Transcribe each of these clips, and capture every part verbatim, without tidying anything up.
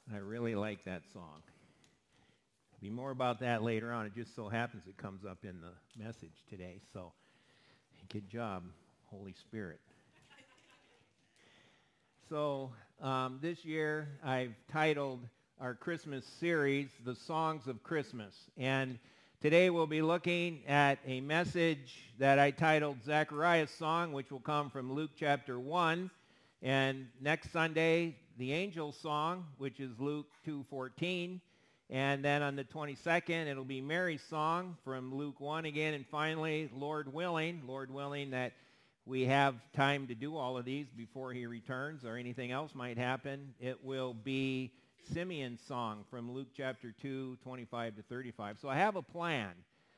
I really like that song. Be more about that later on. It just so happens it comes up in the message today. So, good job, Holy Spirit. So, um, this year I've titled our Christmas series, The Songs of Christmas. And today we'll be looking at a message that I titled Zechariah's Song, which will come from Luke chapter one. And next Sunday, the Angel's Song, which is Luke two fourteen. And then on the twenty-second, it'll be Mary's Song from Luke one again. And finally, Lord willing, Lord willing that we have time to do all of these before he returns or anything else might happen, it will be Simeon's Song from Luke chapter two, twenty-five to thirty-five. So I have a plan.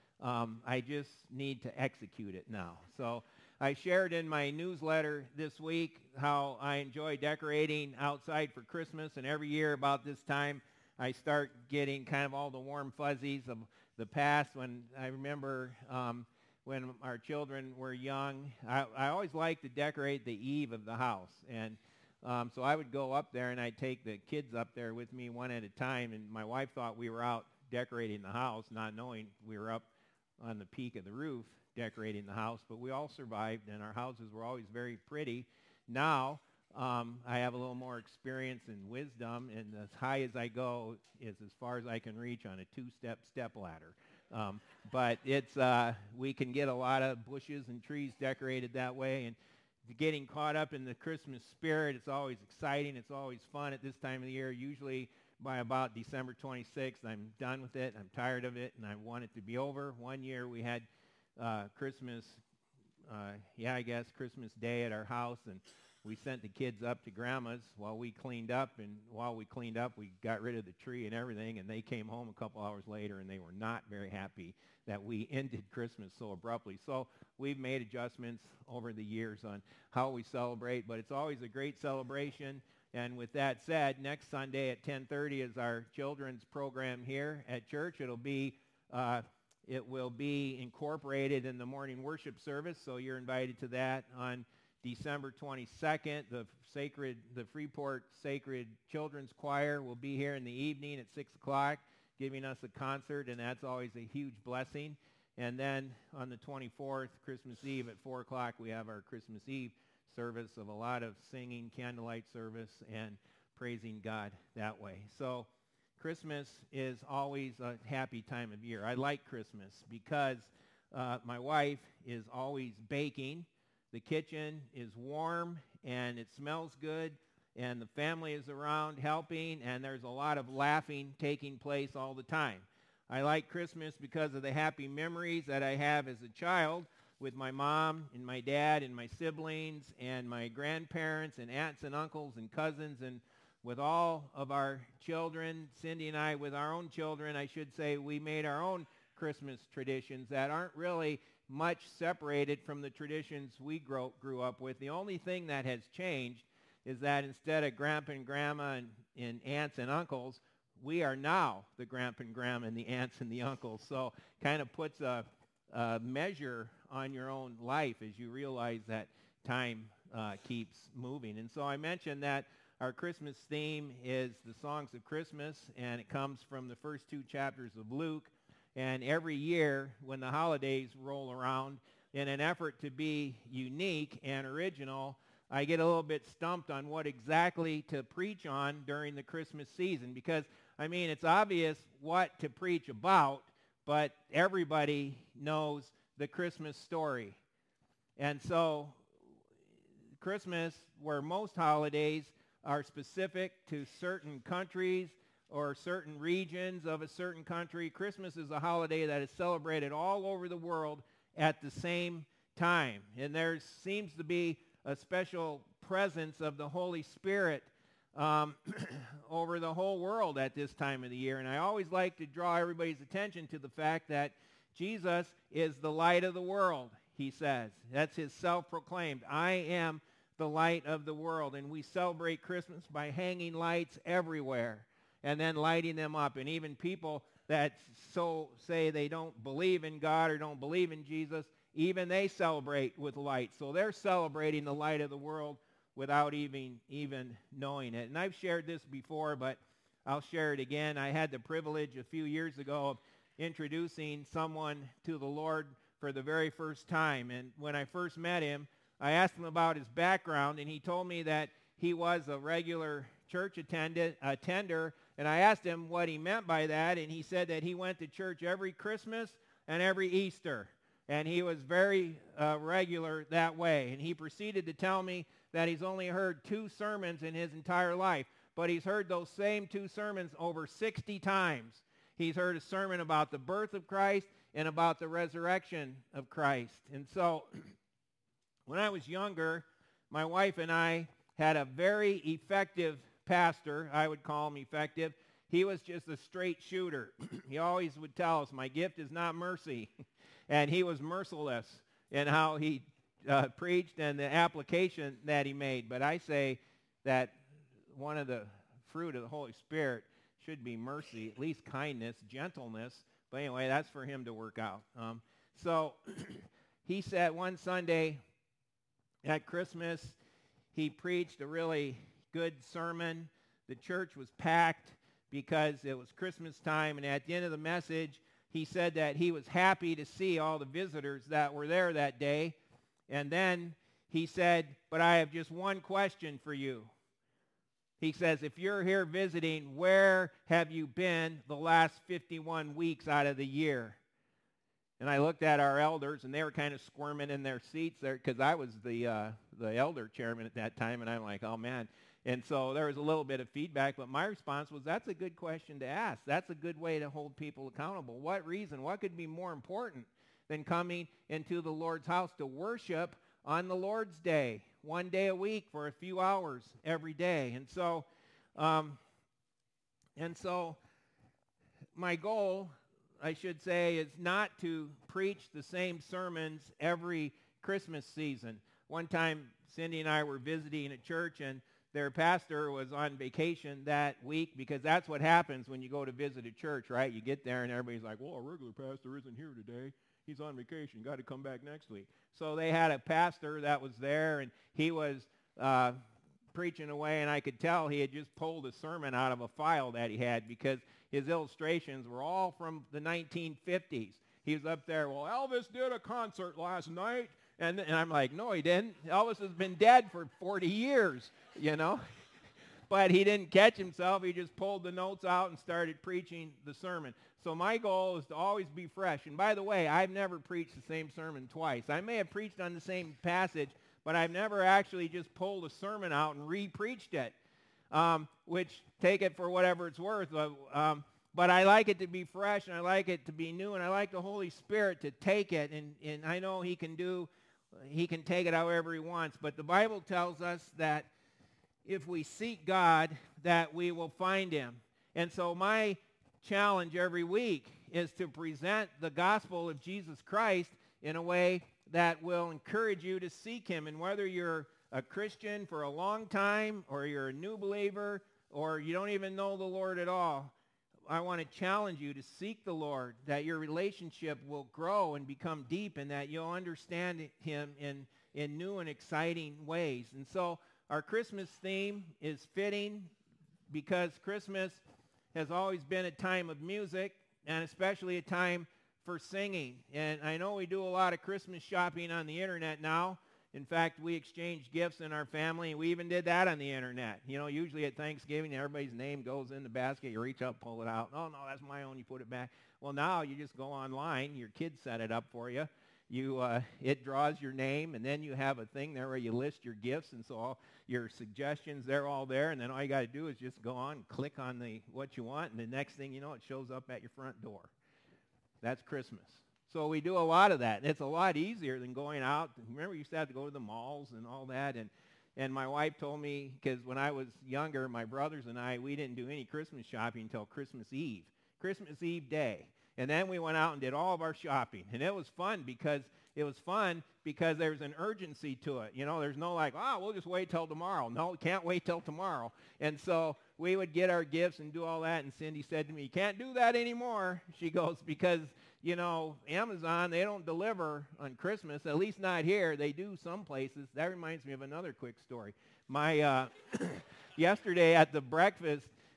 Um, I just need to execute it now. So I shared in my newsletter this week how I enjoy decorating outside for Christmas, and every year about this time I start getting kind of all the warm fuzzies of the past. When I remember um, when our children were young, I, I always liked to decorate the eve of the house, and um, so I would go up there and I'd take the kids up there with me one at a time, and my wife thought we were out decorating the house, not knowing we were up on the peak of the roof decorating the house, but we all survived, and our houses were always very pretty. Now, um, I have a little more experience and wisdom, and as high as I go is as far as I can reach on a two-step step ladder. Um, but it's uh, we can get a lot of bushes and trees decorated that way, and getting caught up in the Christmas spirit, it's always exciting. It's always fun at this time of the year. Usually by about December twenty-sixth, I'm done with it. I'm tired of it, and I want it to be over. One year we had Uh, Christmas, uh, yeah, I guess Christmas Day at our house, and we sent the kids up to Grandma's while we cleaned up, and while we cleaned up, we got rid of the tree and everything, and they came home a couple hours later, and they were not very happy that we ended Christmas so abruptly. So we've made adjustments over the years on how we celebrate, but it's always a great celebration. And with that said, next Sunday at ten thirty is our children's program here at church. It'll be uh, It will be incorporated in the morning worship service, so you're invited to that. On December twenty-second, the sacred, the Freeport Sacred Children's Choir will be here in the evening at six o'clock, giving us a concert, and that's always a huge blessing. And then on the twenty-fourth, Christmas Eve at four o'clock, we have our Christmas Eve service of a lot of singing, candlelight service, and praising God that way. So Christmas is always a happy time of year. I like Christmas because uh, my wife is always baking. The kitchen is warm and it smells good, and the family is around helping, and there's a lot of laughing taking place all the time. I like Christmas because of the happy memories that I have as a child with my mom and my dad and my siblings and my grandparents and aunts and uncles and cousins, and with all of our children, Cindy and I, with our own children, I should say, we made our own Christmas traditions that aren't really much separated from the traditions we grow, grew up with. The only thing that has changed is that instead of grandpa and grandma and, and aunts and uncles, we are now the grandpa and grandma and the aunts and the uncles. So kind of puts a, a measure on your own life as you realize that time uh, keeps moving. And so I mentioned that our Christmas theme is the Songs of Christmas, and it comes from the first two chapters of Luke. And every year when the holidays roll around, in an effort to be unique and original, I get a little bit stumped on what exactly to preach on during the Christmas season. Because, I mean, it's obvious what to preach about, but everybody knows the Christmas story. And so Christmas, where most holidays are specific to certain countries or certain regions of a certain country, Christmas is a holiday that is celebrated all over the world at the same time. And there seems to be a special presence of the Holy Spirit um, over the whole world at this time of the year. And I always like to draw everybody's attention to the fact that Jesus is the light of the world, he says. That's his self-proclaimed. I am the light of the world. And we celebrate Christmas by hanging lights everywhere and then lighting them up. And even people that so say they don't believe in God or don't believe in Jesus, even they celebrate with light. So they're celebrating the light of the world without even even knowing it. And I've shared this before, but I'll share it again. I had the privilege a few years ago of introducing someone to the Lord for the very first time. And when I first met him, I asked him about his background, and he told me that he was a regular church attendant, attender, and I asked him what he meant by that, and he said that he went to church every Christmas and every Easter, and he was very uh, regular that way. And he proceeded to tell me that he's only heard two sermons in his entire life, but he's heard those same two sermons over sixty times. He's heard a sermon about the birth of Christ and about the resurrection of Christ. And so when I was younger, my wife and I had a very effective pastor. I would call him effective. He was just a straight shooter. He always would tell us, my gift is not mercy. And he was merciless in how he uh, preached and the application that he made. But I say that one of the fruit of the Holy Spirit should be mercy, at least kindness, gentleness. But anyway, that's for him to work out. Um, so he said one Sunday at Christmas, he preached a really good sermon. The church was packed because it was Christmas time, and at the end of the message, he said that he was happy to see all the visitors that were there that day. And then he said, but I have just one question for you. He says, if you're here visiting, where have you been the last fifty-one weeks out of the year? And I looked at our elders, and they were kind of squirming in their seats there because I was the uh, the elder chairman at that time, and I'm like, oh, man. And so there was a little bit of feedback, but my response was, that's a good question to ask. That's a good way to hold people accountable. What reason? What could be more important than coming into the Lord's house to worship on the Lord's day, one day a week for a few hours every day? And so, um, and so my goal, I should say, is not to preach the same sermons every Christmas season. One time, Cindy and I were visiting a church, and their pastor was on vacation that week, because that's what happens when you go to visit a church, right? You get there, and everybody's like, well, our regular pastor isn't here today. He's on vacation. Got to come back next week. So they had a pastor that was there, and he was uh, preaching away, and I could tell he had just pulled a sermon out of a file that he had, because his illustrations were all from the nineteen fifties. He was up there, well, Elvis did a concert last night. And, and I'm like, no, he didn't. Elvis has been dead for forty years, you know. But he didn't catch himself. He just pulled the notes out and started preaching the sermon. So my goal is to always be fresh. And by the way, I've never preached the same sermon twice. I may have preached on the same passage, but I've never actually just pulled a sermon out and re-preached it, um, which, take it for whatever it's worth. Uh, um, But I like it to be fresh, and I like it to be new, and I like the Holy Spirit to take it. And, and I know he can do, he can take it however he wants. But the Bible tells us that if we seek God, that we will find him. And so my challenge every week is to present the gospel of Jesus Christ in a way that will encourage you to seek him. And whether you're a Christian for a long time, or you're a new believer, or you don't even know the Lord at all, I want to challenge you to seek the Lord, that your relationship will grow and become deep, and that you'll understand him in, in new and exciting ways. And so our Christmas theme is fitting, because Christmas has always been a time of music, and especially a time for singing. And I know we do a lot of Christmas shopping on the internet now. In fact, we exchange gifts in our family, and we even did that on the internet. You know, usually at Thanksgiving, everybody's name goes in the basket. You reach up, pull it out. Oh, no, that's my own. You put it back. Well, now you just go online. Your kids set it up for you. You, uh, it draws your name, and then you have a thing there where you list your gifts, and so all your suggestions, they're all there, and then all you got to do is just go on, click on the what you want, and the next thing you know, it shows up at your front door. That's Christmas. So we do a lot of that, and it's a lot easier than going out. Remember, you used to have to go to the malls and all that, and, and my wife told me, because when I was younger, my brothers and I, we didn't do any Christmas shopping until Christmas Eve, Christmas Eve day. And then we went out and did all of our shopping, and it was fun because it was fun because there was an urgency to it. You know, there's no like, oh, we'll just wait till tomorrow. No, we can't wait till tomorrow. And so we would get our gifts and do all that, and Cindy said to me, you can't do that anymore. She goes, because you know, Amazon, they don't deliver on Christmas, at least not here. They do some places. That reminds me of another quick story. My uh, yesterday at the breakfast,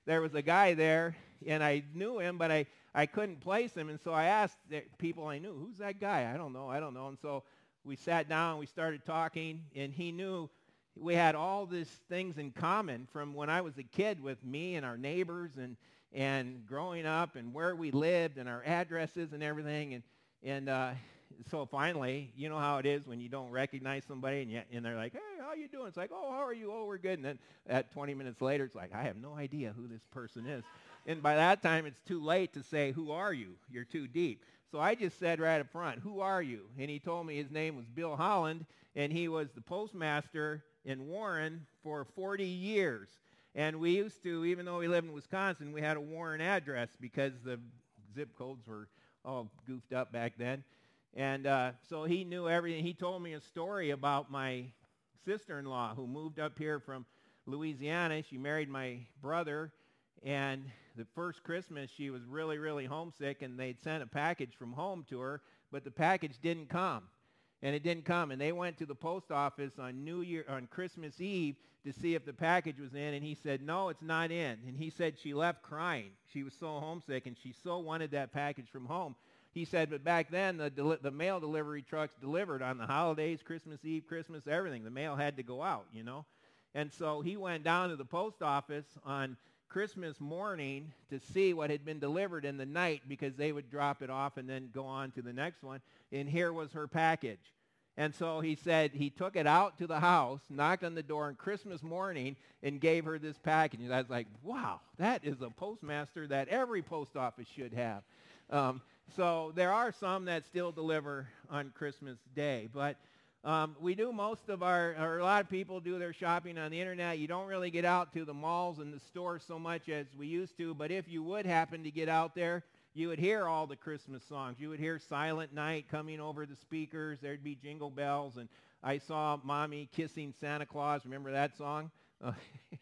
there was a guy there, and I knew him, but I, I couldn't place him. And so I asked the people I knew, who's that guy? I don't know, I don't know. And so we sat down, we started talking, and he knew we had all these things in common from when I was a kid with me and our neighbors and, and growing up and where we lived and our addresses and everything. And, and uh, so finally, you know how it is when you don't recognize somebody and, you, and they're like, hey, how you doing? It's like, oh, how are you? Oh, we're good. And then at twenty minutes later, it's like, I have no idea who this person is. And by that time, it's too late to say, who are you? You're too deep. So I just said right up front, who are you? And he told me his name was Bill Holland, and he was the postmaster in Warren for forty years. And we used to, even though we lived in Wisconsin, we had a Warren address because the zip codes were all goofed up back then. And uh, so he knew everything. He told me a story about my sister-in-law who moved up here from Louisiana. She married my brother, and the first Christmas she was really, really homesick, and they'd sent a package from home to her, but the package didn't come. And it didn't come, and they went to the post office on New Year, on Christmas Eve to see if the package was in, and he said, no, it's not in. And he said she left crying. She was so homesick, and she so wanted that package from home. He said, but back then, the, deli- the mail delivery trucks delivered on the holidays, Christmas Eve, Christmas, everything. The mail had to go out, you know. And so he went down to the post office on Christmas morning to see what had been delivered in the night because they would drop it off and then go on to the next one. And here was her package. And so he said he took it out to the house, knocked on the door on Christmas morning, and gave her this package. And I was like, wow, that is a postmaster that every post office should have. Um, so there are some that still deliver on Christmas Day. But um, we do most of our, or a lot of people do their shopping on the internet. You don't really get out to the malls and the stores so much as we used to. But if you would happen to get out there, you would hear all the Christmas songs. You would hear Silent Night coming over the speakers. There'd be Jingle Bells. And I saw Mommy Kissing Santa Claus. Remember that song? Uh,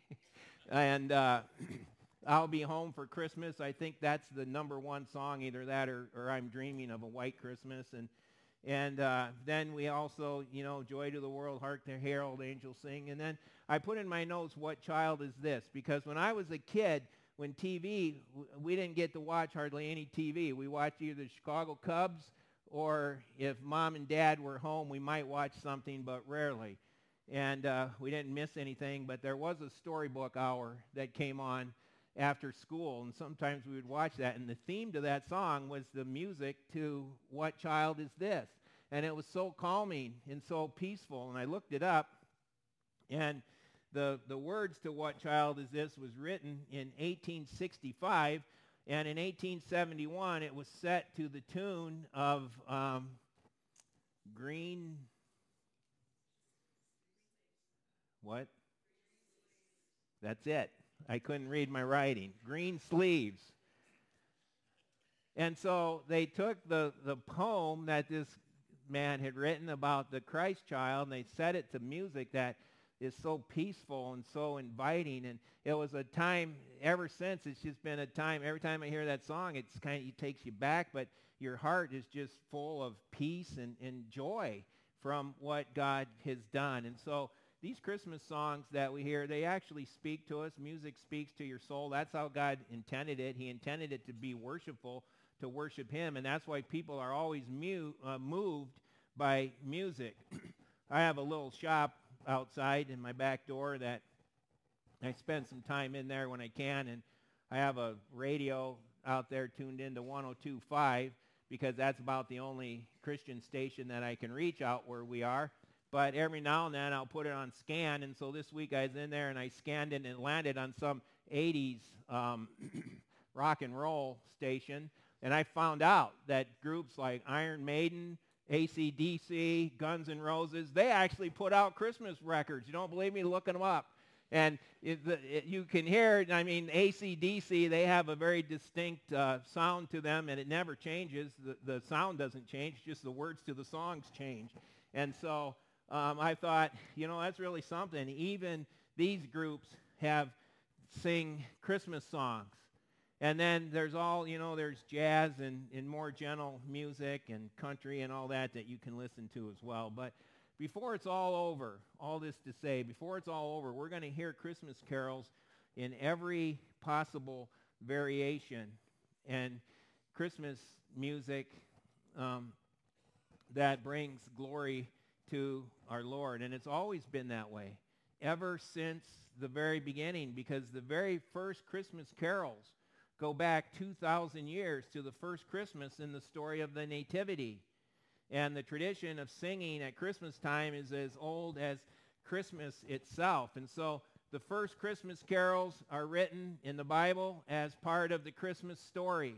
and uh, I'll Be Home for Christmas. I think that's the number one song, either that or, or I'm Dreaming of a White Christmas. And and uh, then we also, you know, Joy to the World, Hark the Herald Angels Sing. And then I put in my notes, what child is this? Because when I was a kid, when T V, we didn't get to watch hardly any T V. We watched either the Chicago Cubs, or if Mom and Dad were home, we might watch something, but rarely. And uh, we didn't miss anything, but there was a storybook hour that came on after school, and sometimes we would watch that. And the theme to that song was the music to What Child Is This? And it was so calming and so peaceful. And I looked it up, and The, the words to What Child Is This was written in eighteen sixty-five, and in eighteen seventy-one it was set to the tune of um, Green, what? That's it. I couldn't read my writing. Green Sleeves. And so they took the, the poem that this man had written about the Christ child, and they set it to music that is so peaceful and so inviting. And it was a time, ever since, it's just been a time, every time I hear that song, it's kind of, it takes you back, but your heart is just full of peace and, and joy from what God has done. And so these Christmas songs that we hear, they actually speak to us. Music speaks to your soul. That's how God intended it. He intended it to be worshipful, to worship him. And that's why people are always mu- uh, moved by music. I have a little shop outside in my back door that I spend some time in there when I can, and I have a radio out there tuned into one oh two point five because that's about the only Christian station that I can reach out where we are. But every now and then I'll put it on scan, and so this week I was in there and I scanned it and it landed on some eighties um, rock and roll station, and I found out that groups like Iron Maiden, A C D C, Guns N' Roses, they actually put out Christmas records. You don't believe me? Look them up. And it, it, you can hear, I mean, A C D C, they have a very distinct uh, sound to them, and it never changes. The, the sound doesn't change, just the words to the songs change. And so um, I thought, you know, that's really something. Even these groups have sing Christmas songs. And then there's all, you know, there's jazz and, and more gentle music and country and all that that you can listen to as well. But before it's all over, all this to say, before it's all over, we're going to hear Christmas carols in every possible variation. And Christmas music um, that brings glory to our Lord. And it's always been that way, ever since the very beginning, because the very first Christmas carols go back two thousand years to the first Christmas in the story of the Nativity. And the tradition of singing at Christmas time is as old as Christmas itself. And so the first Christmas carols are written in the Bible as part of the Christmas story.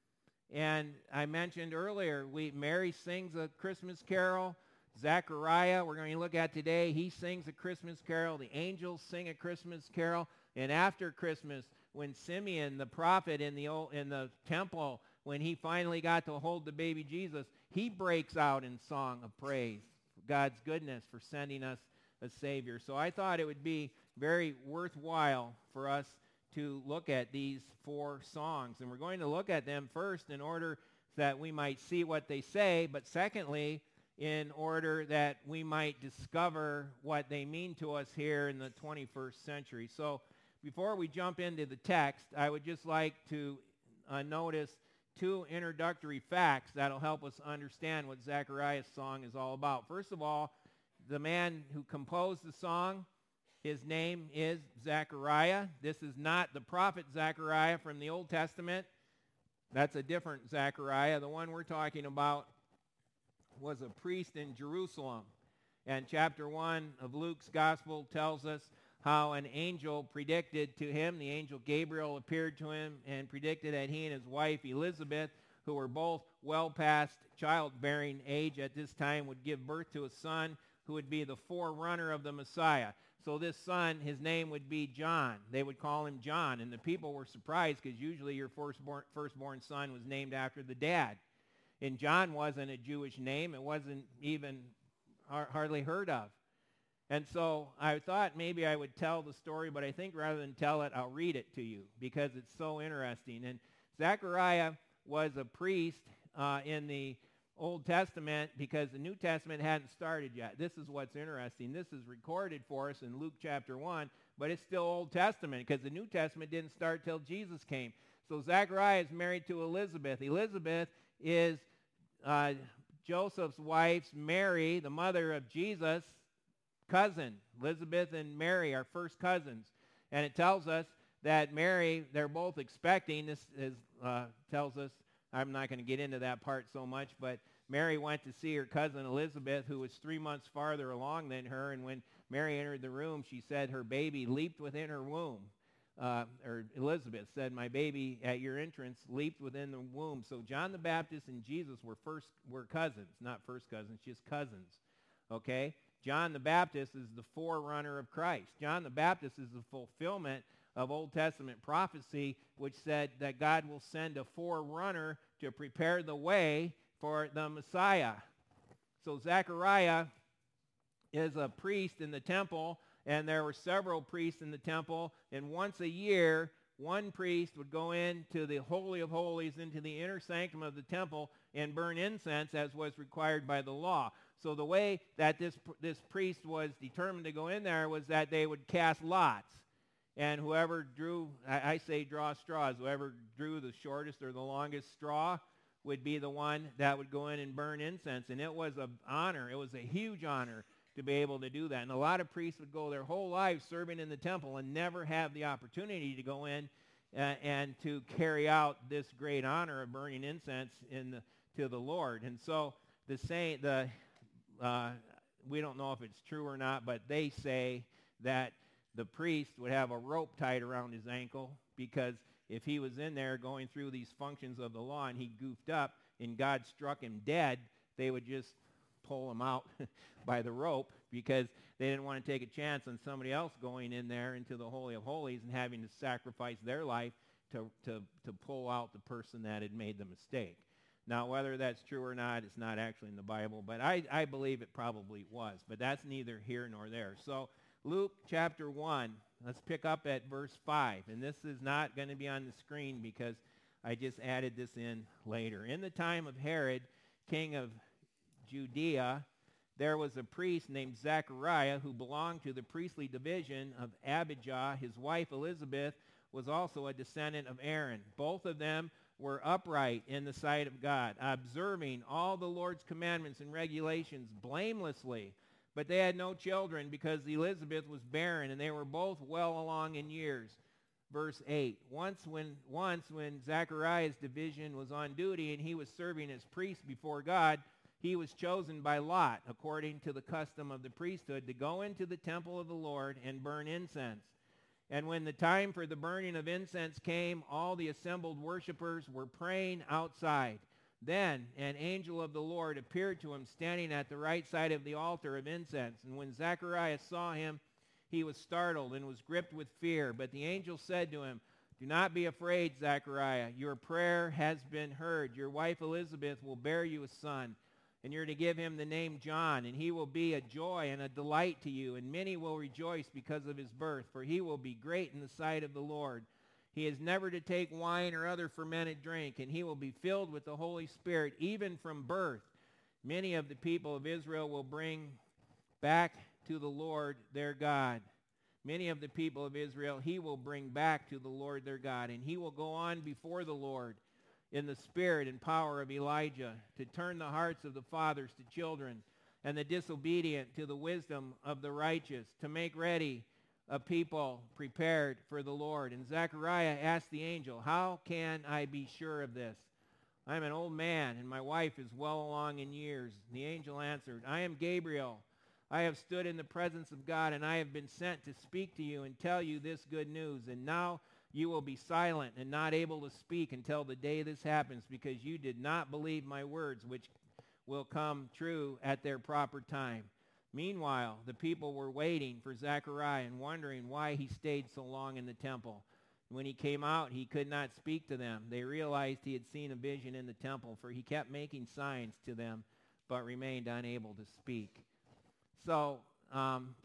And I mentioned earlier, we Mary sings a Christmas carol. Zechariah, we're going to look at today, he sings a Christmas carol. The angels sing a Christmas carol. And after Christmas, when Simeon, the prophet in the old, in the temple, when he finally got to hold the baby Jesus, he breaks out in song of praise for God's goodness for sending us a Savior. So I thought it would be very worthwhile for us to look at these four songs. And we're going to look at them first in order that we might see what they say, but secondly, in order that we might discover what they mean to us here in the twenty-first century. So before we jump into the text, I would just like to uh, notice two introductory facts that'll help us understand what Zechariah's song is all about. First of all, the man who composed the song, his name is Zechariah. This is not the prophet Zechariah from the Old Testament. That's a different Zechariah. The one we're talking about was a priest in Jerusalem. And chapter one of Luke's gospel tells us how an angel predicted to him, the angel Gabriel appeared to him and predicted that he and his wife Elizabeth, who were both well past childbearing age at this time, would give birth to a son who would be the forerunner of the Messiah. So this son, his name would be John. They would call him John. And the people were surprised because usually your firstborn, firstborn son was named after the dad. And John wasn't a Jewish name. It wasn't even hardly heard of. And so I thought maybe I would tell the story, but I think rather than tell it, I'll read it to you because it's so interesting. And Zechariah was a priest uh, in the Old Testament because the New Testament hadn't started yet. This is what's interesting. This is recorded for us in Luke chapter one, but it's still Old Testament because the New Testament didn't start till Jesus came. So Zechariah is married to Elizabeth. Elizabeth is uh, Joseph's wife's Mary, the mother of Jesus' cousin. Elizabeth and Mary are first cousins. And it tells us that Mary, they're both expecting. This is, uh, tells us, I'm not going to get into that part so much, but Mary went to see her cousin Elizabeth, who was three months farther along than her. And when Mary entered the room, she said her baby leaped within her womb. Uh, or Elizabeth said, my baby at your entrance leaped within the womb. So John the Baptist and Jesus were first were cousins, not first cousins, just cousins. Okay? John the Baptist is the forerunner of Christ. John the Baptist is the fulfillment of Old Testament prophecy, which said that God will send a forerunner to prepare the way for the Messiah. So Zechariah is a priest in the temple, and there were several priests in the temple, and once a year, one priest would go into the Holy of Holies, into the inner sanctum of the temple, and burn incense as was required by the law. So the way that this, this priest was determined to go in there was that they would cast lots. And whoever drew, I, I say draw straws, whoever drew the shortest or the longest straw would be the one that would go in and burn incense. And it was an honor. It was a huge honor to be able to do that. And a lot of priests would go their whole lives serving in the temple and never have the opportunity to go in uh, and to carry out this great honor of burning incense in the, to the Lord. And so the saying, the uh, we don't know if it's true or not, but they say that the priest would have a rope tied around his ankle because if he was in there going through these functions of the law and he goofed up and God struck him dead, they would just pull him out by the rope because they didn't want to take a chance on somebody else going in there into the Holy of Holies and having to sacrifice their life to, to, to pull out the person that had made the mistake. Now, whether that's true or not, it's not actually in the Bible, but I, I believe it probably was. But that's neither here nor there. So Luke chapter one, let's pick up at verse five. And this is not going to be on the screen because I just added this in later. In the time of Herod, king of Judea, there was a priest named Zechariah who belonged to the priestly division of Abijah. His wife Elizabeth was also a descendant of Aaron. Both of them were upright in the sight of God, observing all the Lord's commandments and regulations blamelessly. But they had no children because Elizabeth was barren, and they were both well along in years. Verse eight, once when, once when Zechariah's division was on duty and he was serving as priest before God, he was chosen by Lot, according to the custom of the priesthood, to go into the temple of the Lord and burn incense. And when the time for the burning of incense came, all the assembled worshipers were praying outside. Then an angel of the Lord appeared to him standing at the right side of the altar of incense. And when Zechariah saw him, he was startled and was gripped with fear. But the angel said to him, "Do not be afraid, Zechariah. Your prayer has been heard. Your wife Elizabeth will bear you a son, and you're to give him the name John, and he will be a joy and a delight to you, and many will rejoice because of his birth, for he will be great in the sight of the Lord. He is never to take wine or other fermented drink, and he will be filled with the Holy Spirit even from birth. Many of the people of Israel will bring back to the Lord their God. Many of the people of Israel he will bring back to the Lord their God, and he will go on before the Lord in the spirit and power of Elijah, to turn the hearts of the fathers to children and the disobedient to the wisdom of the righteous, to make ready a people prepared for the Lord." And Zechariah asked the angel, "How can I be sure of this? I am an old man, and my wife is well along in years." And the angel answered, "I am Gabriel. I have stood in the presence of God, and I have been sent to speak to you and tell you this good news. And now you will be silent and not able to speak until the day this happens, because you did not believe my words, which will come true at their proper time." Meanwhile, the people were waiting for Zechariah and wondering why he stayed so long in the temple. When he came out, he could not speak to them. They realized he had seen a vision in the temple, for he kept making signs to them, but remained unable to speak. So um,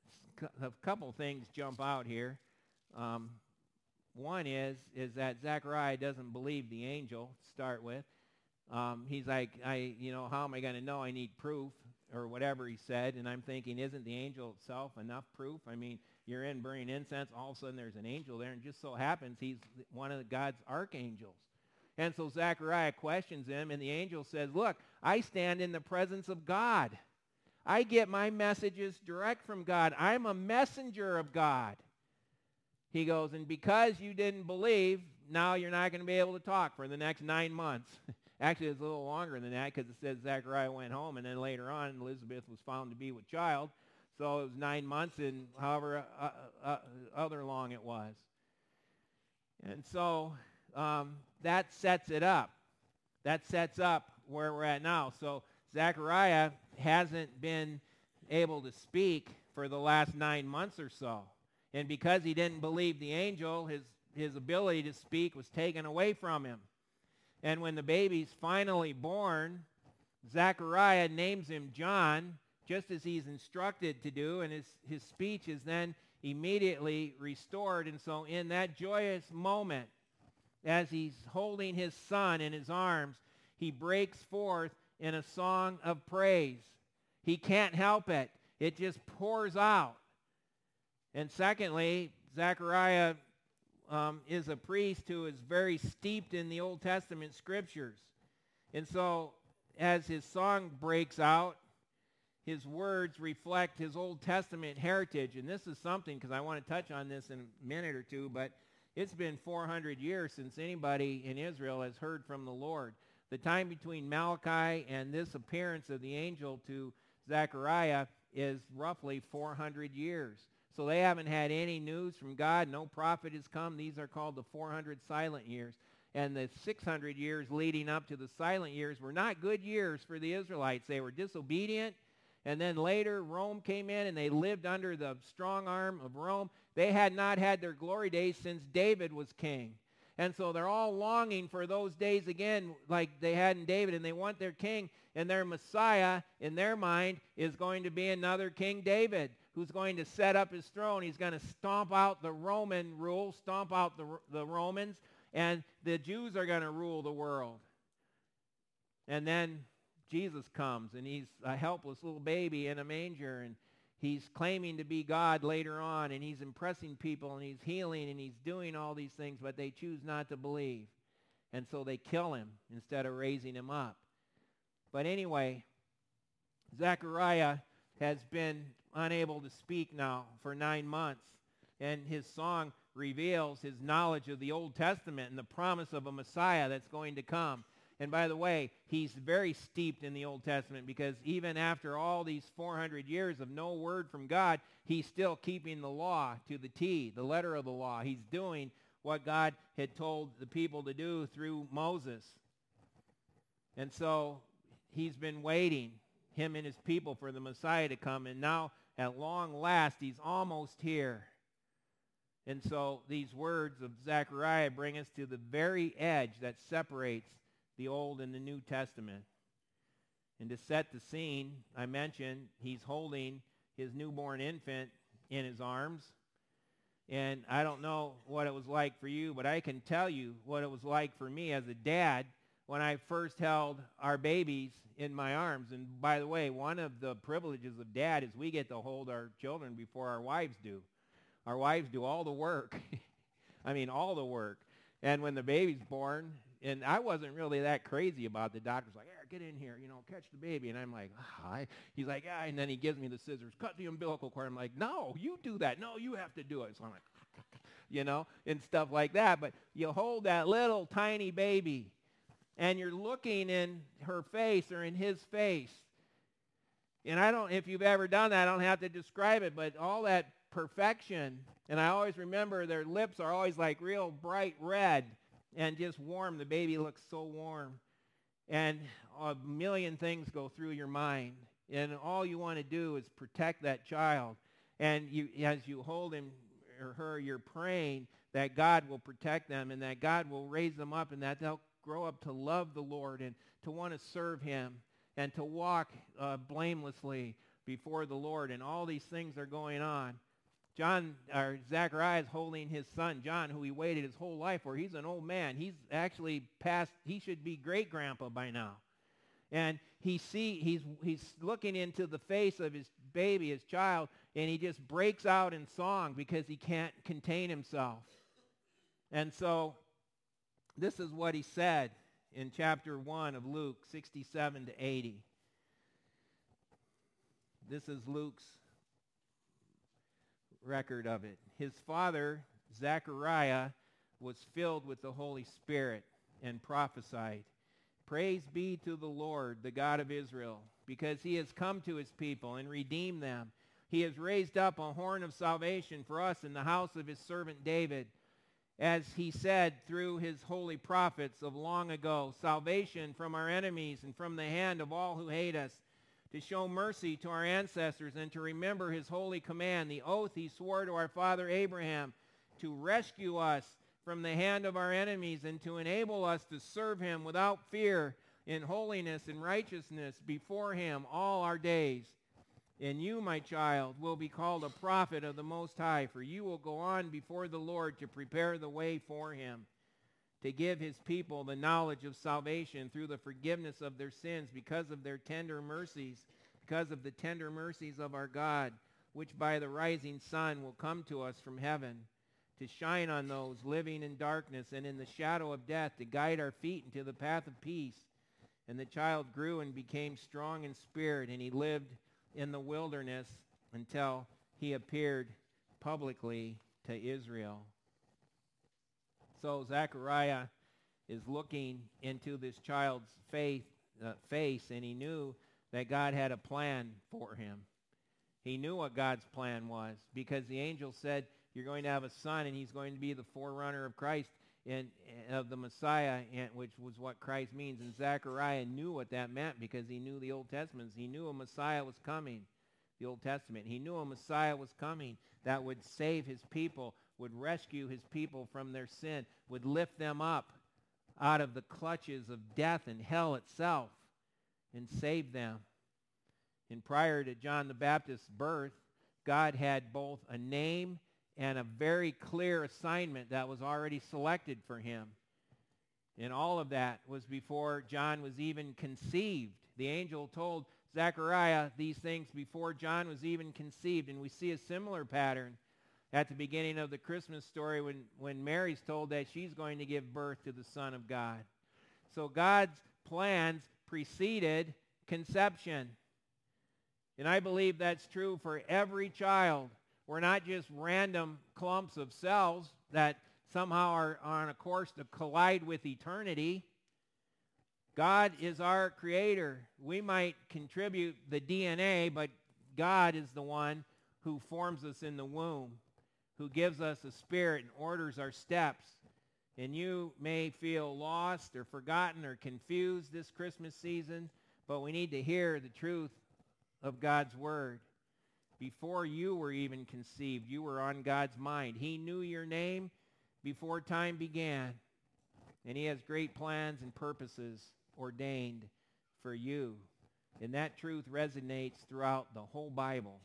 a couple things jump out here. Um, one is is that Zechariah doesn't believe the angel to start with. Um, he's like, I, you know, how am I going to know? I need proof, or whatever he said. And I'm thinking, isn't the angel itself enough proof? I mean, you're in burning incense, all of a sudden there's an angel there, and just so happens he's one of God's archangels. And so Zechariah questions him, and the angel says, "Look, I stand in the presence of God. I get my messages direct from God. I'm a messenger of God." He goes, "And because you didn't believe, now you're not going to be able to talk for the next nine months. Actually, it's a little longer than that, because it says Zechariah went home, and then later on Elizabeth was found to be with child. So it was nine months and however uh, uh, other long it was. And so um, that sets it up. That sets up where we're at now. So Zechariah hasn't been able to speak for the last nine months or so. And because he didn't believe the angel, his, his ability to speak was taken away from him. And when the baby's finally born, Zechariah names him John, just as he's instructed to do, and his, his speech is then immediately restored. And so in that joyous moment, as he's holding his son in his arms, he breaks forth in a song of praise. He can't help it. It just pours out. And secondly, Zechariah um, is a priest who is very steeped in the Old Testament scriptures. And so as his song breaks out, his words reflect his Old Testament heritage. And this is something, because I want to touch on this in a minute or two, but it's been four hundred years since anybody in Israel has heard from the Lord. The time between Malachi and this appearance of the angel to Zechariah is roughly four hundred years. So they haven't had any news from God. No prophet has come. These are called the four hundred silent years. And the six hundred years leading up to the silent years were not good years for the Israelites. They were disobedient. And then later, Rome came in, and they lived under the strong arm of Rome. They had not had their glory days since David was king. And so they're all longing for those days again like they had in David, and they want their king, and their Messiah, in their mind, is going to be another King David, who's going to set up his throne. He's going to stomp out the Roman rule, stomp out the, the Romans, and the Jews are going to rule the world. And then Jesus comes, and he's a helpless little baby in a manger, and he's claiming to be God later on, and he's impressing people, and he's healing, and he's doing all these things, but they choose not to believe. And so they kill him instead of raising him up. But anyway, Zechariah has been unable to speak now for nine months, and his song reveals his knowledge of the Old Testament and the promise of a Messiah that's going to come. And by the way, he's very steeped in the Old Testament, because even after all these four hundred years of no word from God, he's still keeping the law to the T, the letter of the law. He's doing what God had told the people to do through Moses. And so he's been waiting, him and his people, for the Messiah to come. And now, at long last, he's almost here. And so these words of Zechariah bring us to the very edge that separates the Old and the New Testament. And to set the scene, I mentioned he's holding his newborn infant in his arms. And I don't know what it was like for you, but I can tell you what it was like for me as a dad when I first held our babies in my arms. And by the way, one of the privileges of dad is we get to hold our children before our wives do. Our wives do all the work. I mean, all the work. And when the baby's born, and I wasn't really that crazy about the doctor's like, here, get in here, you know, catch the baby. And I'm like, hi. He's like, yeah. And then he gives me the scissors, cut the umbilical cord. I'm like, no, you do that. No, you have to do it. So I'm like, you know, and stuff like that. But you hold that little tiny baby, and you're looking in her face or in his face. And I don't, if you've ever done that, I don't have to describe it, but all that perfection. And I always remember their lips are always like real bright red and just warm. The baby looks so warm. And a million things go through your mind. And all you want to do is protect that child. And you, as you hold him or her, you're praying that God will protect them and that God will raise them up and that they'll grow up to love the Lord and to want to serve him and to walk uh, blamelessly before the Lord. And all these things are going on. John, or Zechariah is holding his son, John, who he waited his whole life for. He's an old man. He's actually past, he should be great-grandpa by now. And he see, he's, he's looking into the face of his baby, his child, and he just breaks out in song because he can't contain himself. And so this is what he said in chapter one of Luke, sixty-seven to eighty. This is Luke's record of it. His father, Zechariah, was filled with the Holy Spirit and prophesied, "Praise be to the Lord, the God of Israel, because he has come to his people and redeemed them. He has raised up a horn of salvation for us in the house of his servant David, as he said through his holy prophets of long ago, salvation from our enemies and from the hand of all who hate us, to show mercy to our ancestors and to remember his holy command, the oath he swore to our father Abraham, to rescue us from the hand of our enemies and to enable us to serve him without fear in holiness and righteousness before him all our days. And you, my child, will be called a prophet of the Most High, for you will go on before the Lord to prepare the way for him, to give his people the knowledge of salvation through the forgiveness of their sins because of their tender mercies, because of the tender mercies of our God, which by the rising sun will come to us from heaven, to shine on those living in darkness and in the shadow of death, to guide our feet into the path of peace. And the child grew and became strong in spirit, and he lived in the wilderness until he appeared publicly to Israel." So Zechariah is looking into this child's faith, uh, face, and he knew that God had a plan for him. He knew what God's plan was because the angel said, you're going to have a son, and he's going to be the forerunner of Christ, and of the Messiah, and, which was what Christ means. And Zechariah knew what that meant because he knew the Old Testament. He knew a Messiah was coming, the Old Testament. He knew a Messiah was coming that would save his people, would rescue his people from their sin, would lift them up out of the clutches of death and hell itself and save them. And prior to John the Baptist's birth, God had both a name and a very clear assignment that was already selected for him. And all of that was before John was even conceived The angel told Zechariah these things before John was even conceived. And we see a similar pattern at the beginning of the Christmas story when, when Mary's told that she's going to give birth to the Son of God. So God's plans preceded conception. And I believe that's true for every child. We're not just random clumps of cells that somehow are on a course to collide with eternity. God is our creator. We might contribute the D N A, but God is the one who forms us in the womb, who gives us a spirit and orders our steps. And you may feel lost or forgotten or confused this Christmas season, but we need to hear the truth of God's word. Before you were even conceived, you were on God's mind. He knew your name before time began, and he has great plans and purposes ordained for you. And that truth resonates throughout the whole Bible.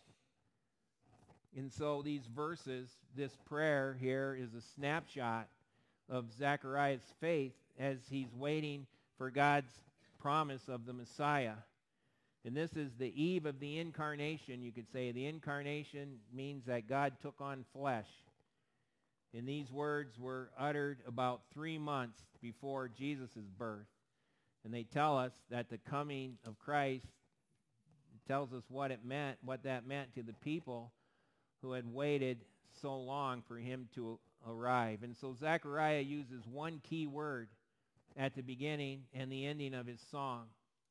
And so these verses, this prayer here is a snapshot of Zechariah's faith as he's waiting for God's promise of the Messiah. And this is the eve of the incarnation, you could say. The incarnation means that God took on flesh. And these words were uttered about three months before Jesus' birth. And they tell us that the coming of Christ tells us what it meant, what that meant to the people who had waited so long for him to arrive. And so Zechariah uses one key word at the beginning and the ending of his song.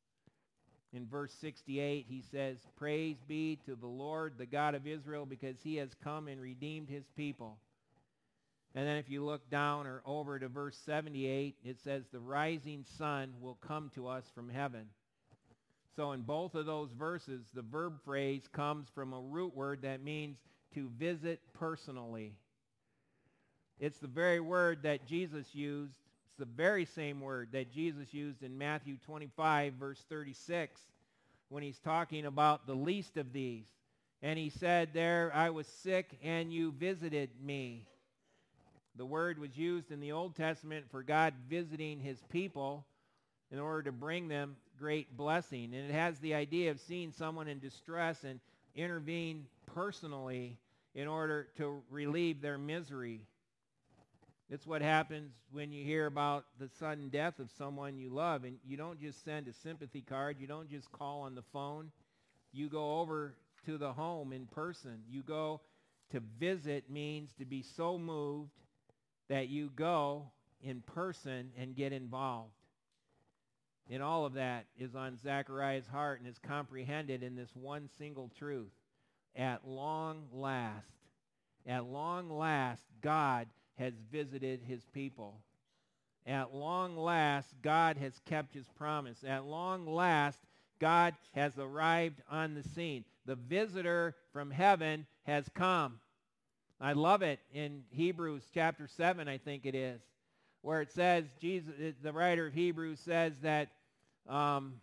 In verse sixty-eight, he says, "Praise be to the Lord, the God of Israel, because he has come and redeemed his people." And then if you look down or over to verse seventy-eight, it says, "The rising sun will come to us from heaven." So in both of those verses, the verb phrase comes from a root word that means to visit personally. It's the very word that Jesus used. It's the very same word that Jesus used in Matthew twenty-five, verse thirty-six, when he's talking about the least of these. And he said there, "I was sick and you visited me." The word was used in the Old Testament for God visiting his people in order to bring them great blessing. And it has the idea of seeing someone in distress and intervene personally in order to relieve their misery. It's what happens when you hear about the sudden death of someone you love, and you don't just send a sympathy card. You don't just call on the phone. You go over to the home in person. You go to visit means to be so moved that you go in person and get involved. And all of that is on Zechariah's heart and is comprehended in this one single truth. At long last, at long last, God has visited his people. At long last, God has kept his promise. At long last, God has arrived on the scene. The visitor from heaven has come. I love it in Hebrews chapter seven, I think it is, where it says, Jesus, the writer of Hebrews says that um,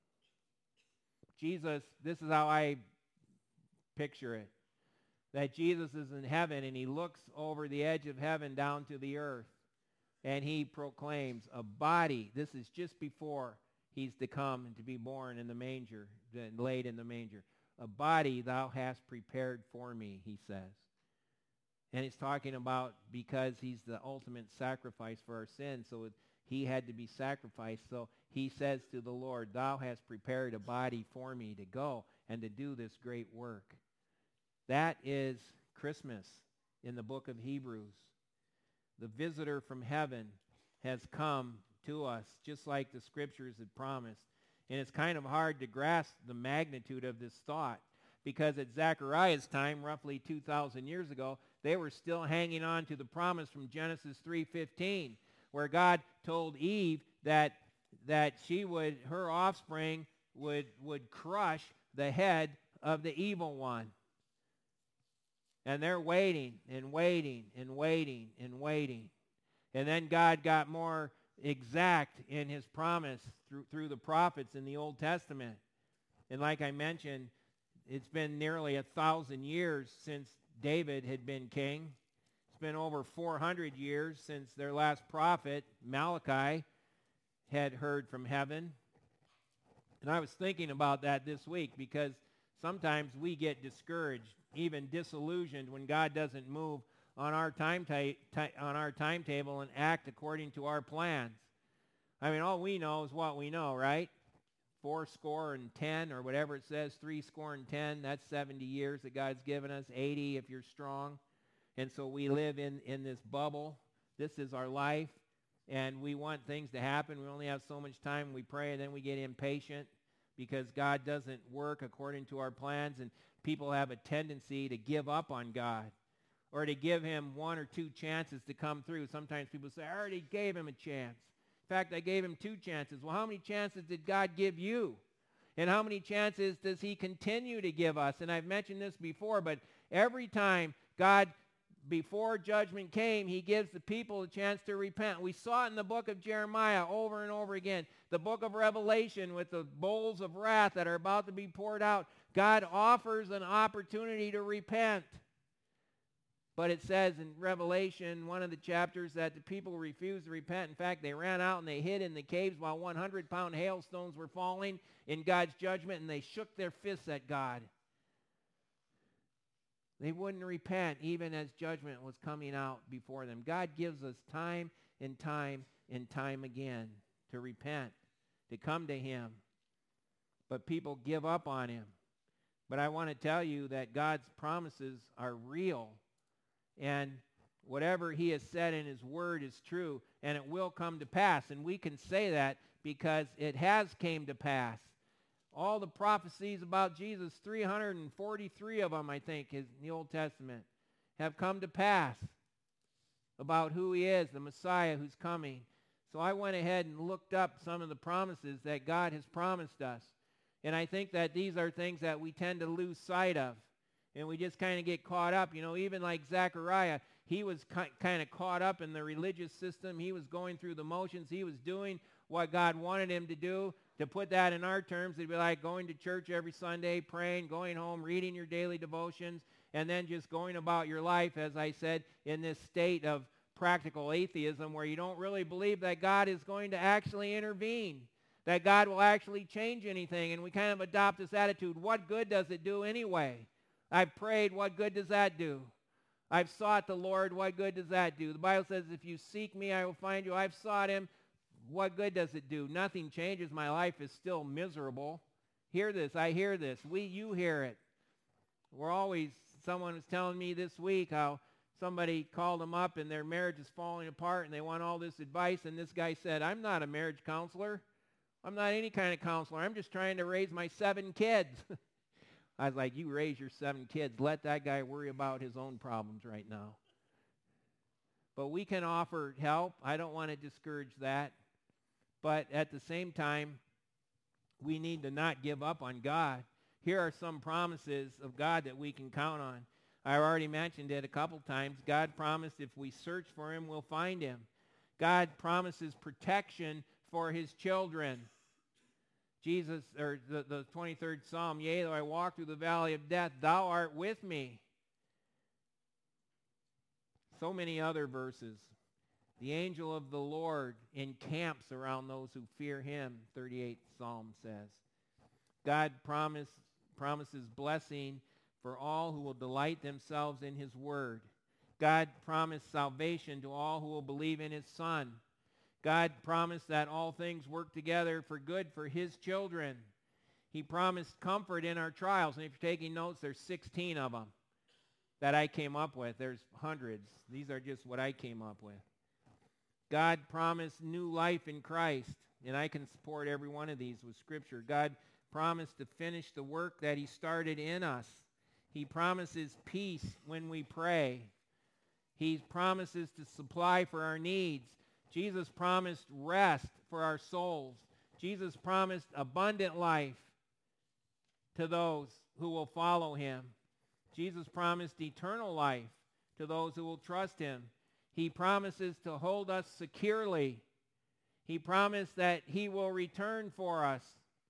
Jesus, this is how I picture it, that Jesus is in heaven and he looks over the edge of heaven down to the earth and he proclaims a body. This is just before he's to come and to be born in the manger, laid in the manger. A body thou hast prepared for me, he says. And he's talking about because he's the ultimate sacrifice for our sins, so he had to be sacrificed. So he says to the Lord, "Thou hast prepared a body for me to go and to do this great work." That is Christmas in the book of Hebrews. The visitor from heaven has come to us, just like the scriptures had promised. And it's kind of hard to grasp the magnitude of this thought, because at Zechariah's time, roughly two thousand years ago, they were still hanging on to the promise from Genesis three fifteen, where God told Eve that that she would, her offspring would, would crush the head of the evil one. And they're waiting and waiting and waiting and waiting. And then God got more exact in his promise through, through the prophets in the Old Testament. And like I mentioned, it's been nearly a thousand years since David had been king. It's been over four hundred years since their last prophet, Malachi, had heard from heaven. And I was thinking about that this week because sometimes we get discouraged, even disillusioned when God doesn't move on our time ta- ti- on our timetable and act according to our plans. I mean, all we know is what we know, right? Four score and ten, or whatever it says, three score and ten. That's seventy years that God's given us, eighty if you're strong. And so we live in, in this bubble. This is our life, and we want things to happen. We only have so much time. We pray, and then we get impatient because God doesn't work according to our plans, and people have a tendency to give up on God or to give him one or two chances to come through. Sometimes people say, I already gave him a chance. In fact, I gave him two chances. Well, how many chances did God give you? And how many chances does he continue to give us? And I've mentioned this before, but every time God, before judgment came, he gives the people a chance to repent. We saw it in the book of Jeremiah over and over again. The book of Revelation with the bowls of wrath that are about to be poured out. God offers an opportunity to repent. But it says in Revelation, one of the chapters, that the people refused to repent. In fact, they ran out and they hid in the caves while one hundred pound hailstones were falling in God's judgment, and they shook their fists at God. They wouldn't repent even as judgment was coming out before them. God gives us time and time and time again to repent, to come to him. But people give up on him. But I want to tell you that God's promises are real. And whatever he has said in his word is true, and it will come to pass. And we can say that because it has came to pass. All the prophecies about Jesus, three hundred forty-three of them, I think, is in the Old Testament, have come to pass about who he is, the Messiah who's coming. So I went ahead and looked up some of the promises that God has promised us. And I think that these are things that we tend to lose sight of. And we just kind of get caught up. You know, even like Zechariah, he was ki- kind of caught up in the religious system. He was going through the motions. He was doing what God wanted him to do. To put that in our terms, it'd be like going to church every Sunday, praying, going home, reading your daily devotions, and then just going about your life, as I said, in this state of practical atheism where you don't really believe that God is going to actually intervene, that God will actually change anything. And we kind of adopt this attitude, what good does it do anyway? I've prayed, what good does that do? I've sought the Lord, what good does that do? The Bible says, if you seek me, I will find you. I've sought him. What good does it do? Nothing changes. My life is still miserable. Hear this. I hear this. We, you hear it. We're always, someone was telling me this week how somebody called them up and their marriage is falling apart and they want all this advice. And this guy said, I'm not a marriage counselor. I'm not any kind of counselor. I'm just trying to raise my seven kids. I was like, you raise your seven kids. Let that guy worry about his own problems right now. But we can offer help. I don't want to discourage that. But at the same time, we need to not give up on God. Here are some promises of God that we can count on. I already mentioned it a couple times. God promised if we search for him, we'll find him. God promises protection for his children. Jesus, or the, the twenty-third Psalm, yea, though I walk through the valley of death, thou art with me. So many other verses. The angel of the Lord encamps around those who fear him, thirty-eighth Psalm says. God promise, promises blessing for all who will delight themselves in his word. God promised salvation to all who will believe in his Son. God promised that all things work together for good for his children. He promised comfort in our trials. And if you're taking notes, there's sixteen of them that I came up with. There's hundreds. These are just what I came up with. God promised new life in Christ, and I can support every one of these with Scripture. God promised to finish the work that he started in us. He promises peace when we pray. He promises to supply for our needs. Jesus promised rest for our souls. Jesus promised abundant life to those who will follow him. Jesus promised eternal life to those who will trust him. He promises to hold us securely. He promised that he will return for us.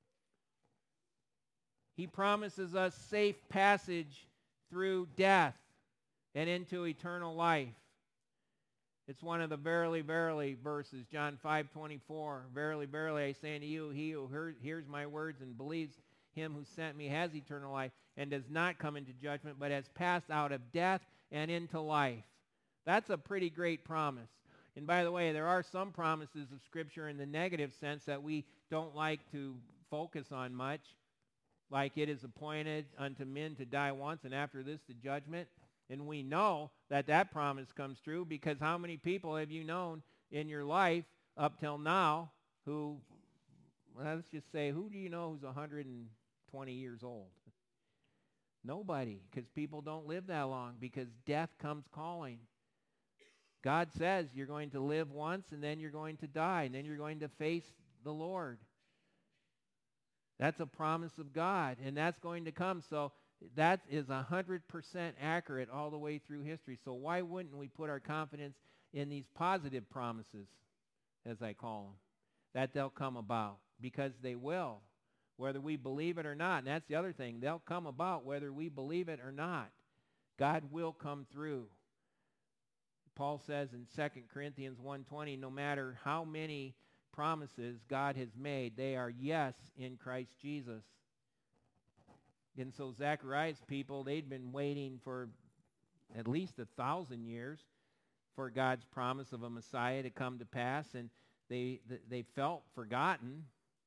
He promises us safe passage through death and into eternal life. It's one of the verily, verily verses, John five twenty-four. Verily, verily, I say unto you, he who heard, hears my words and believes him who sent me has eternal life and does not come into judgment, but has passed out of death and into life. That's a pretty great promise. And by the way, there are some promises of Scripture in the negative sense that we don't like to focus on much, like it is appointed unto men to die once, and after this the judgment. And we know that that promise comes true, because how many people have you known in your life up till now who, well, let's just say, who do you know who's one hundred twenty years old? Nobody, because people don't live that long, because death comes calling. God says you're going to live once, and then you're going to die, and then you're going to face the Lord. That's a promise of God, and that's going to come. So that is one hundred percent accurate all the way through history. So why wouldn't we put our confidence in these positive promises, as I call them, that they'll come about? Because they will, whether we believe it or not. And that's the other thing. They'll come about whether we believe it or not. God will come through. Paul says in Second Corinthians one twenty, no matter how many promises God has made, they are yes in Christ Jesus. And so Zechariah's people, they'd been waiting for at least a thousand years for God's promise of a Messiah to come to pass, and they they felt forgotten,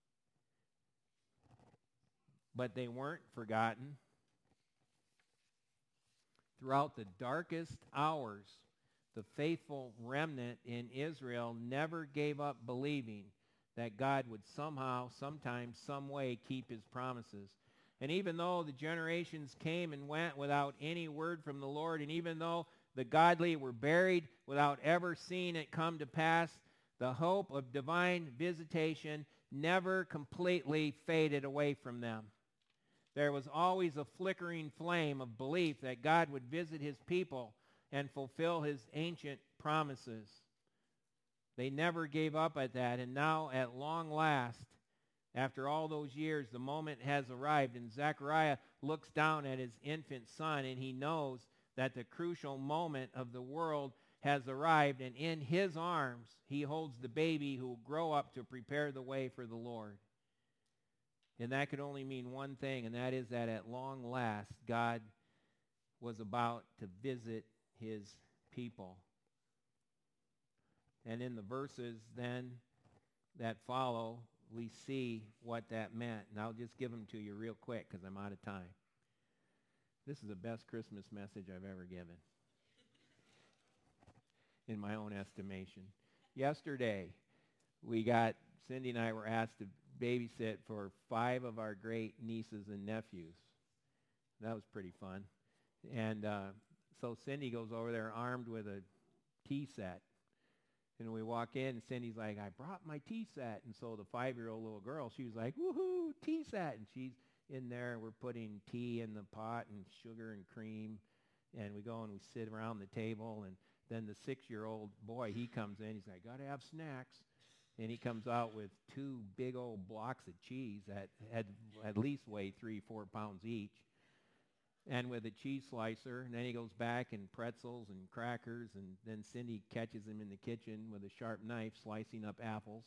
but they weren't forgotten. Throughout the darkest hours, the faithful remnant in Israel never gave up believing that God would somehow, sometime, some way keep his promises. And even though the generations came and went without any word from the Lord, and even though the godly were buried without ever seeing it come to pass, the hope of divine visitation never completely faded away from them. There was always a flickering flame of belief that God would visit his people and fulfill his ancient promises. They never gave up at that, and now at long last, after all those years, the moment has arrived, and Zechariah looks down at his infant son, and he knows that the crucial moment of the world has arrived, and in his arms he holds the baby who will grow up to prepare the way for the Lord. And that could only mean one thing, and that is that at long last, God was about to visit his people. And in the verses then that follow, we see what that meant. And I'll just give them to you real quick because I'm out of time. This is the best Christmas message I've ever given, in my own estimation. Yesterday, we got, Cindy and I were asked to babysit for five of our great nieces and nephews. That was pretty fun. And uh, so Cindy goes over there armed with a tea set. And we walk in, and Cindy's like, I brought my tea set. And so the five-year-old little girl, she was like, woohoo, tea set. And she's in there, and we're putting tea in the pot and sugar and cream. And we go and we sit around the table. And then the six-year-old boy, he comes in. He's like, got to have snacks. And he comes out with two big old blocks of cheese that had at least weigh three, four pounds each. And with a cheese slicer, and then he goes back and pretzels and crackers, and then Cindy catches him in the kitchen with a sharp knife slicing up apples.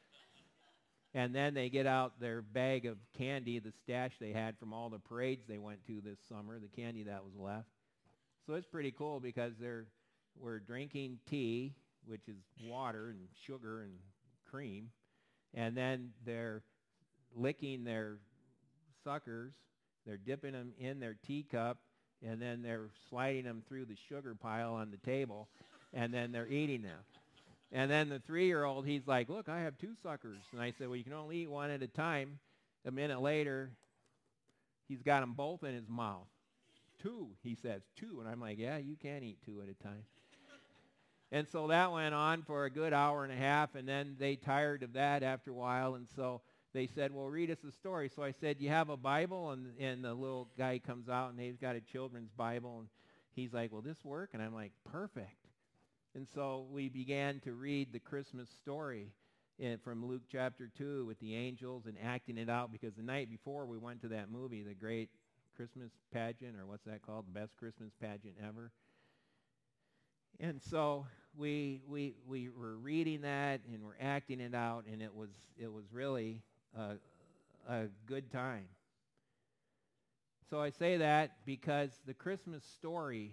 And then they get out their bag of candy, the stash they had from all the parades they went to this summer, the candy that was left. So it's pretty cool because they're we're drinking tea, which is water and sugar and cream, and then they're licking their suckers. They're dipping them in their teacup, and then they're sliding them through the sugar pile on the table, and then they're eating them. And then the three-year-old, he's like, look, I have two suckers. And I said, well, you can only eat one at a time. A minute later, he's got them both in his mouth. Two, he says, two. And I'm like, yeah, you can eat two at a time. And so that went on for a good hour and a half, and then they tired of that after a while, and so they said, well, read us a story. So I said, you have a Bible? And, and the little guy comes out, and he's got a children's Bible. And he's like, will this work? And I'm like, perfect. And so we began to read the Christmas story in, from Luke chapter two with the angels and acting it out, because the night before we went to that movie, the great Christmas pageant, or what's that called, the best Christmas pageant ever. And so we we we were reading that and we're acting it out, and it was it was really a, a good time. So I say that because the Christmas story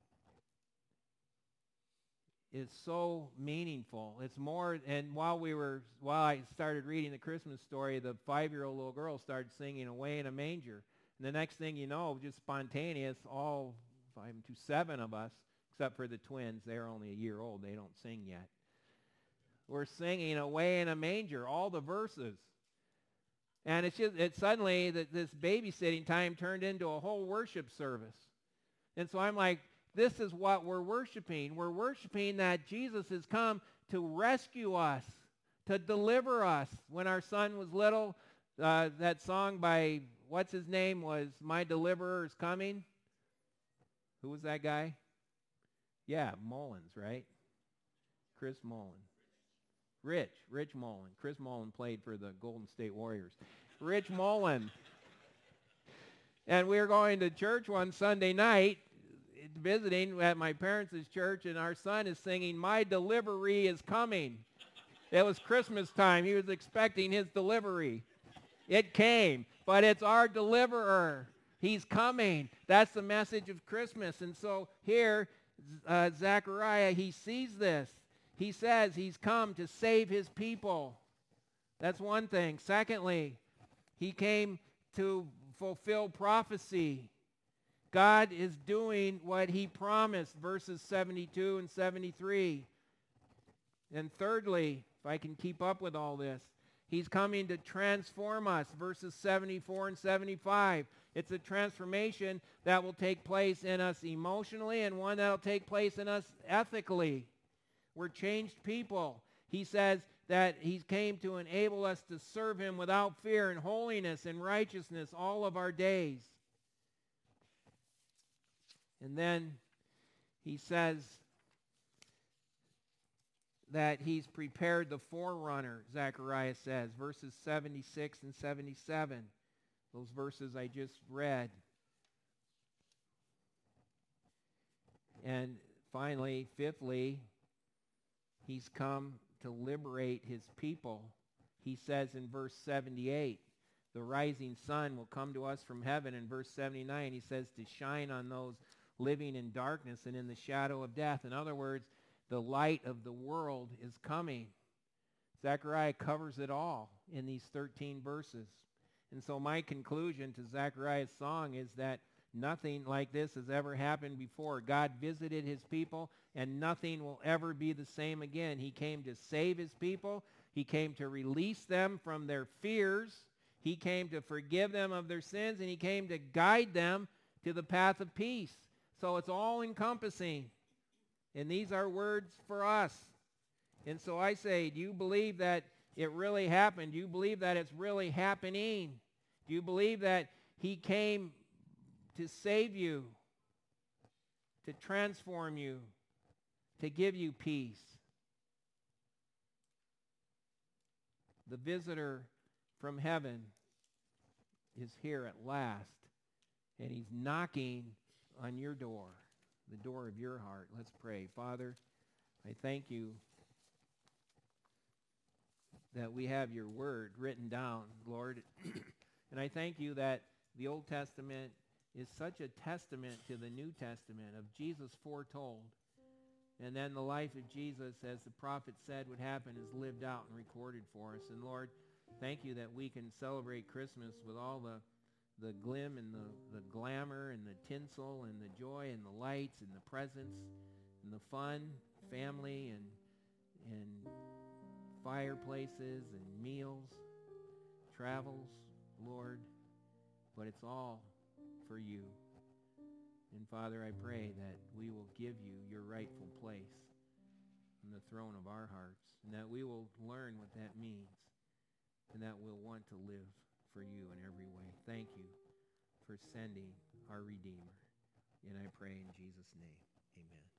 is so meaningful. It's more, and while we were, while I started reading the Christmas story, the five-year-old little girl started singing "Away in a Manger." And the next thing you know, just spontaneous, all five to seven of us, except for the twins, they're only a year old, they don't sing yet. We're singing "Away in a Manger," all the verses. And it's just, it suddenly, that this babysitting time turned into a whole worship service. And so I'm like, this is what we're worshiping. We're worshiping that Jesus has come to rescue us, to deliver us. When our son was little, uh, that song by, what's his name, was "My Deliverer is Coming." Who was that guy? Yeah, Mullins, right? Chris Mullins. Rich, Rich Mullen. Chris Mullen played for the Golden State Warriors. Rich Mullen. And we were going to church one Sunday night, visiting at my parents' church, and our son is singing, "My delivery is coming." It was Christmas time. He was expecting his delivery. It came, but it's our deliverer. He's coming. That's the message of Christmas. And so here, uh, Zechariah, he sees this. He says he's come to save his people. That's one thing. Secondly, he came to fulfill prophecy. God is doing what he promised, verses seventy-two and seventy-three. And thirdly, if I can keep up with all this, he's coming to transform us, verses seventy-four and seventy-five. It's a transformation that will take place in us emotionally and one that will take place in us ethically. We're changed people. He says that he came to enable us to serve him without fear in holiness and righteousness all of our days. And then he says that he's prepared the forerunner, Zechariah says, verses seventy-six and seventy-seven. Those verses I just read. And finally, fifthly, he's come to liberate his people. He says in verse seventy-eight, the rising sun will come to us from heaven. In verse seventy-nine, he says to shine on those living in darkness and in the shadow of death. In other words, the light of the world is coming. Zechariah covers it all in these thirteen verses. And so my conclusion to Zechariah's song is that nothing like this has ever happened before. God visited his people, and nothing will ever be the same again. He came to save his people. He came to release them from their fears. He came to forgive them of their sins, and he came to guide them to the path of peace. So it's all encompassing. And these are words for us. And so I say, do you believe that it really happened? Do you believe that it's really happening? Do you believe that he came to save you, to transform you, to give you peace? The visitor from heaven is here at last, and he's knocking on your door, the door of your heart. Let's pray. Father, I thank you that we have your word written down, Lord. And I thank you that the Old Testament is such a testament to the New Testament of Jesus foretold. And then the life of Jesus, as the prophet said would happen, is lived out and recorded for us. And Lord, thank you that we can celebrate Christmas with all the the glim and the, the glamour and the tinsel and the joy and the lights and the presents and the fun, family and and fireplaces and meals, travels, Lord. But it's all for you. And Father, I pray that we will give you your rightful place on the throne of our hearts, and that we will learn what that means, and that we'll want to live for you in every way. Thank you for sending our Redeemer. And I pray in Jesus' name, amen.